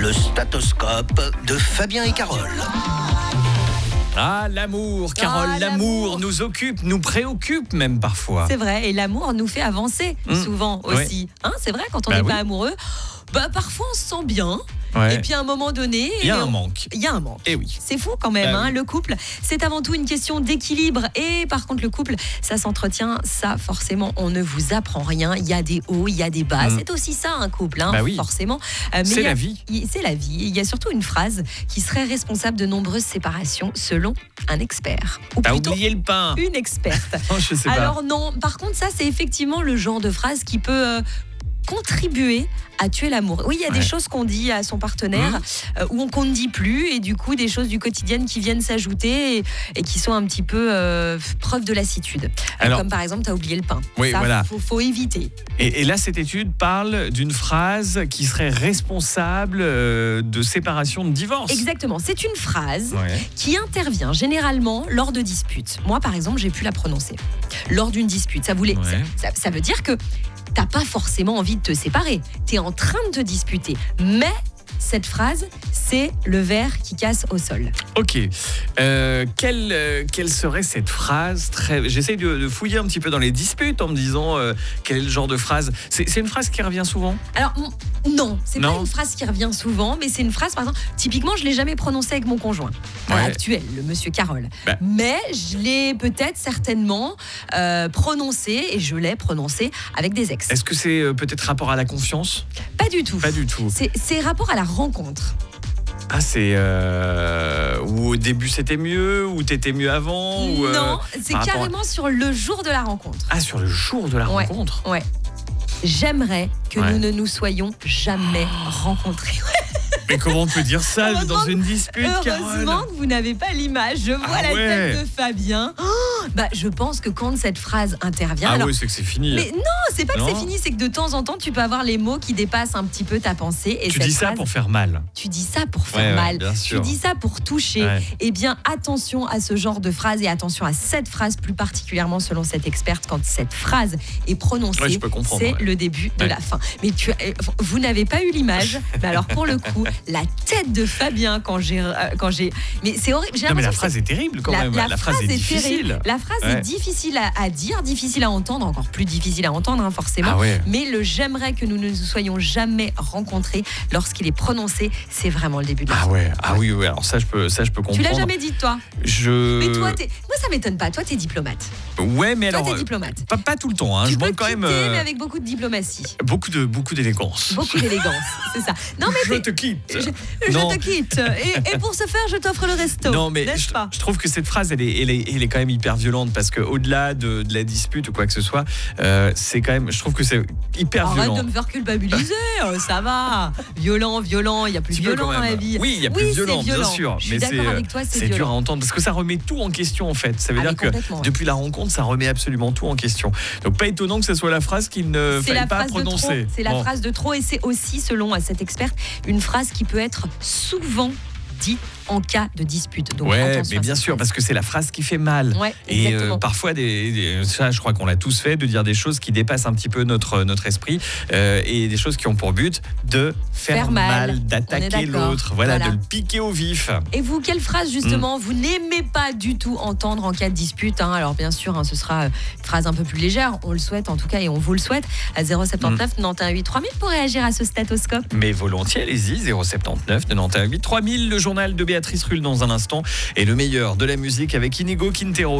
Le statoscope de Fabien et Carole. Ah, l'amour, Carole, l'amour nous occupe, nous préoccupe même parfois. C'est vrai, et l'amour nous fait avancer souvent aussi. Hein, c'est vrai, quand on n'est pas amoureux, parfois on se sent bien. Ouais. Et puis à un moment donné, il y a un manque. Il y a un manque. Et oui. C'est fou quand même. Le couple, c'est avant tout une question d'équilibre. Et par contre, le couple, ça s'entretient. Ça, forcément, on ne vous apprend rien. Il y a des hauts, il y a des bas. C'est aussi ça, un couple, forcément. Mais c'est la vie. C'est la vie. Il y a surtout une phrase qui serait responsable de nombreuses séparations, selon un expert. Ou T'as plutôt oublié le pain. Une experte. Non, je sais pas. Alors non, par contre, ça, c'est effectivement le genre de phrase qui peut contribuer à tuer l'amour. Oui, il y a des choses qu'on dit à son partenaire ou qu'on ne dit plus, et du coup des choses du quotidien qui viennent s'ajouter et qui sont un petit peu preuve de lassitude. Alors, comme par exemple, t'as oublié le pain. Oui, ça, voilà. faut éviter. Et là, cette étude parle d'une phrase qui serait responsable de séparation, de divorce. Exactement. C'est une phrase qui intervient généralement lors de disputes. Moi, par exemple, j'ai pu la prononcer. Lors d'une dispute. Ça veut dire que t'as pas forcément envie de te séparer. T'es en train de te disputer. Mais cette phrase, c'est le verre qui casse au sol. Ok. Quelle serait cette phrase J'essaye de fouiller un petit peu dans les disputes en me disant quel est le genre de phrase. C'est une phrase qui revient souvent ? Alors, non, c'est pas une phrase qui revient souvent, mais c'est une phrase, par exemple, typiquement, je l'ai jamais prononcée avec mon conjoint actuel, le monsieur Carole. Mais je l'ai peut-être certainement prononcée, et je l'ai prononcée avec des ex. Est-ce que c'est peut-être rapport à la confiance ? Pas du tout. Pas du tout. C'est rapport à la rencontre. Ah, c'est où au début c'était mieux, ou t'étais mieux avant Non, c'est carrément sur le jour de la rencontre. Ah, sur le jour de la rencontre. Ouais. J'aimerais que nous ne nous soyons jamais rencontrés. Mais comment on peut dire ça dans une dispute, Carole ? Heureusement que vous n'avez pas l'image. Je vois la tête de Fabien. Je pense que quand cette phrase intervient... c'est que c'est fini. Mais non, c'est pas que c'est fini, c'est que de temps en temps, tu peux avoir les mots qui dépassent un petit peu ta pensée. Et tu dis ça pour faire mal. Tu dis ça pour faire mal. Tu dis ça pour toucher. Eh bien, attention à ce genre de phrase, et attention à cette phrase plus particulièrement, selon cette experte. Quand cette phrase est prononcée, c'est le début de la fin. Mais vous n'avez pas eu l'image. Mais alors, pour le coup, la tête de Fabien quand j'ai mais c'est horrible. Non, mais la phrase est terrible quand même. La phrase est difficile. La phrase est difficile à dire, difficile à entendre, encore plus difficile à entendre forcément. Mais le j'aimerais que nous ne nous soyons jamais rencontrés, lorsqu'il est prononcé, c'est vraiment le début de la fin. Oui, alors ça je peux comprendre. Tu l'as jamais dit, toi ? Mais toi, moi ça m'étonne pas. Toi, t'es diplomate. Ouais, mais toi, alors t'es diplomate. Pas tout le temps. Tu je peux manque quand même. Mais avec beaucoup de diplomatie. Beaucoup d'élégance. Beaucoup d'élégance, c'est ça. Non, mais je te quitte. Je te quitte. Et pour ce faire, je t'offre le resto. Non, mais je trouve que cette phrase, elle est quand même hyper violente, parce que au-delà de la dispute ou quoi que ce soit, c'est quand même. Je trouve que c'est hyper violent. Arrête de me faire culpabiliser. Ça va. Violent. Il y a plus violent dans la vie. Oui, il y a plus violent, bien sûr. Je suis d'accord avec toi, c'est dur à entendre, parce que ça remet tout en question en fait. Ça veut dire que depuis la rencontre, ça remet absolument tout en question. Donc pas étonnant que ce soit la phrase qu'il ne fallait pas prononcer. C'est la phrase de trop, et c'est aussi, selon cette experte, une phrase qui peut être souvent dite en cas de dispute. Donc, mais bien sûr, parce que c'est la phrase qui fait mal. Et parfois, ça, je crois qu'on l'a tous fait, de dire des choses qui dépassent un petit peu notre esprit, et des choses qui ont pour but de faire mal, d'attaquer l'autre, de le piquer au vif. Et vous, quelle phrase justement vous n'aimez pas du tout entendre en cas de dispute ? Alors bien sûr, ce sera une phrase un peu plus légère, on le souhaite en tout cas, et on vous le souhaite, à 079 91 8 3000 pour réagir à ce statoscope. Mais volontiers, allez-y, 079 91 8 3000, le journal de Béatrice Rulle dans un instant, et le meilleur de la musique avec Inigo Quintero.